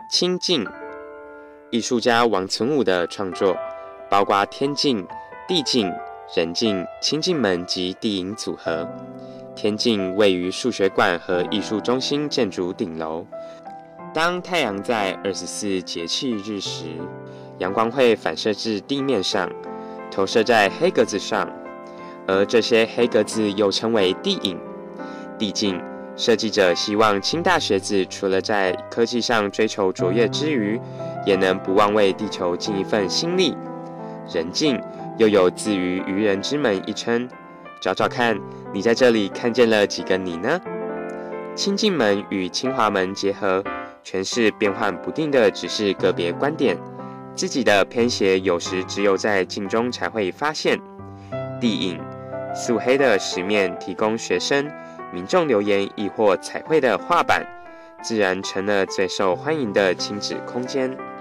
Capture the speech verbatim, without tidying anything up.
清境，艺术家王存武的创作包括天境、地境、人境、清境门及地影组合。天境位于数学馆和艺术中心建筑顶楼。当太阳在二十四节气日时，阳光会反射至地面上，投射在黑格子上，而这些黑格子又称为地影。地境设计者希望清大学子除了在科技上追求卓越之余，也能不忘为地球尽一份心力。人境又有自于愚人之门一称，找找看，你在这里看见了几个你呢？清境门与清华门结合，诠释变幻不定的只是个别观点，自己的偏斜有时只有在镜中才会发现。地影，素黑的石面提供学生、民众留言亦或彩绘的画板，自然成了最受欢迎的亲子空间。